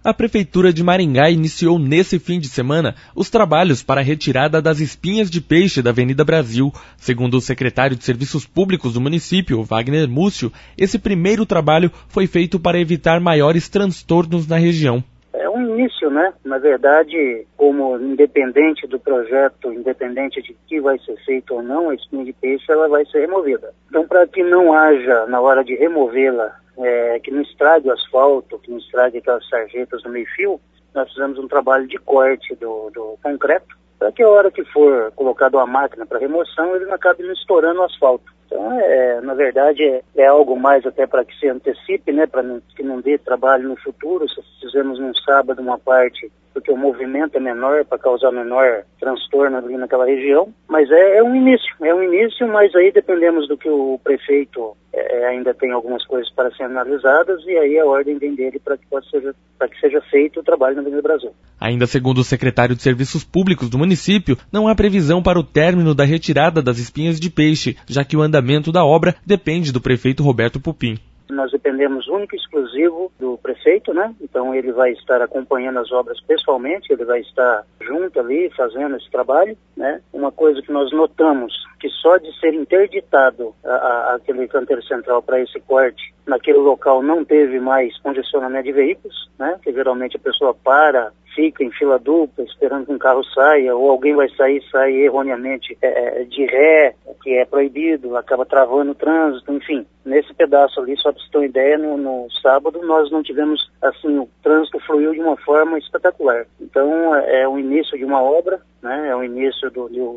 A Prefeitura de Maringá iniciou nesse fim de semana os trabalhos para a retirada das espinhas de peixe da Avenida Brasil. Segundo o secretário de Serviços Públicos do município, Wagner Múcio, esse primeiro trabalho foi feito para evitar maiores transtornos na região. É um início, né? Na verdade, como independente do projeto, independente de que vai ser feito ou não, a espinha de peixe ela vai ser removida. Então, para que não haja, na hora de removê-la, que não estrague o asfalto, que não estrague aquelas sarjetas no meio-fio, nós fizemos um trabalho de corte do concreto, para que a hora que for colocado a máquina para remoção, ele não acabe não estourando o asfalto. Então, na verdade, é algo mais até para que se antecipe, né, para que não dê trabalho no futuro. Se fizemos num sábado uma parte, porque o movimento é menor, para causar menor transtorno ali naquela região, mas é um início, mas aí dependemos do que o prefeito ainda tem algumas coisas para serem analisadas, e aí a ordem vem dele para que seja feito o trabalho na Avenida Brasil. Ainda segundo o secretário de Serviços Públicos do município, não há previsão para o término da retirada das espinhas de peixe, já que o andamento da obra depende do prefeito Roberto Pupim. Nós dependemos único e exclusivo do prefeito, né? Então ele vai estar acompanhando as obras pessoalmente, ele vai estar junto ali fazendo esse trabalho, né? Uma coisa que nós notamos, que só de ser interditado aquele canteiro central para esse corte, naquele local não teve mais congestionamento de veículos, né? Que geralmente a pessoa fica em fila dupla, esperando que um carro saia, ou alguém vai sai erroneamente de ré, que é proibido, acaba travando o trânsito, enfim. Nesse pedaço ali, só para você ter uma ideia, no sábado nós não tivemos, assim, o trânsito fluiu de uma forma espetacular. Então, é o início de uma obra, né? É o início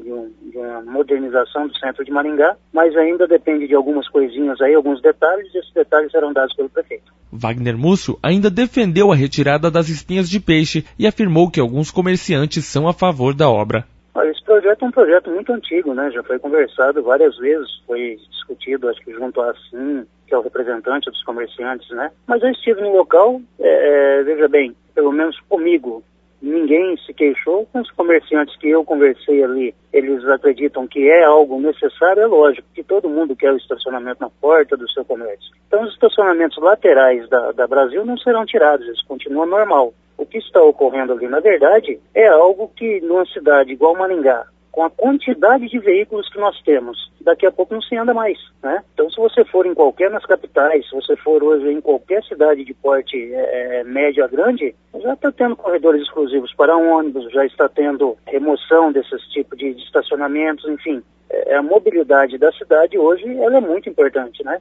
de uma modernização do centro de Maringá, mas ainda depende de algumas coisinhas aí, alguns detalhes, e esses detalhes serão dados pelo prefeito. Wagner Múcio ainda defendeu a retirada das espinhas de peixe e afirmou que alguns comerciantes são a favor da obra. Esse projeto é um projeto muito antigo, né? Já foi conversado várias vezes, foi discutido, acho que junto à ASSIM, que é o representante dos comerciantes, né? Mas eu estive no local, veja bem, pelo menos comigo, ninguém se queixou. Com os comerciantes que eu conversei ali, eles acreditam que é algo necessário. É lógico que todo mundo quer o estacionamento na porta do seu comércio. Então os estacionamentos laterais da Brasil não serão tirados, eles continuam normal. O que está ocorrendo ali, na verdade, é algo que numa cidade igual Maringá, com a quantidade de veículos que nós temos, daqui a pouco não se anda mais, né? Então, se você for nas capitais, se você for hoje em qualquer cidade de porte médio a grande, já está tendo corredores exclusivos para ônibus, já está tendo remoção desses tipos de estacionamentos, enfim. A mobilidade da cidade hoje, ela é muito importante, né?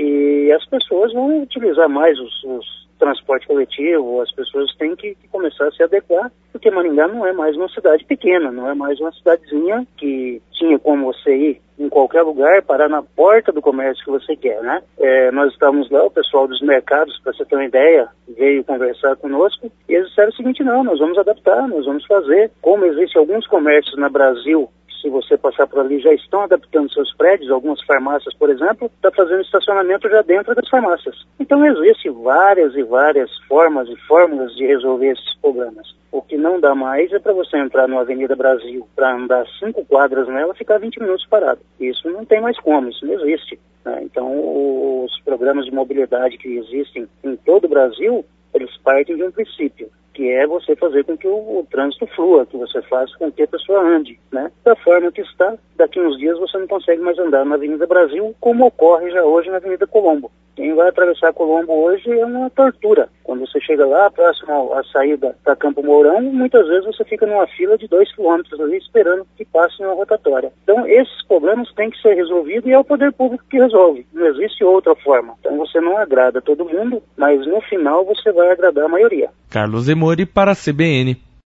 E as pessoas vão utilizar mais os transporte coletivo, as pessoas têm que começar a se adequar, porque Maringá não é mais uma cidade pequena, não é mais uma cidadezinha que tinha como você ir em qualquer lugar, parar na porta do comércio que você quer, né? Nós estávamos lá, o pessoal dos mercados, para você ter uma ideia, veio conversar conosco, e eles disseram o seguinte: não, nós vamos adaptar, nós vamos fazer, como existem alguns comércios no Brasil, se você passar por ali, já estão adaptando seus prédios, algumas farmácias, por exemplo, está fazendo estacionamento já dentro das farmácias. Então existem várias e várias formas e fórmulas de resolver esses problemas. O que não dá mais é para você entrar na Avenida Brasil, para andar 5 quadras nela, ficar 20 minutos parado. Isso não tem mais como, isso não existe, né? Então, os programas de mobilidade que existem em todo o Brasil, eles partem de um princípio, que é você fazer com que o trânsito flua, que você faça com que a pessoa ande, né? Da forma que está, daqui uns dias você não consegue mais andar na Avenida Brasil, como ocorre já hoje na Avenida Colombo. Quem vai atravessar Colombo hoje é uma tortura. Quando você chega lá, próximo à saída da Campo Mourão, muitas vezes você fica numa fila de 2 quilômetros ali, esperando que passe uma rotatória. Então, esses problemas têm que ser resolvidos e é o poder público que resolve. Não existe outra forma. Então, você não agrada todo mundo, mas no final você vai agradar a maioria. Carlos Emori para a CBN.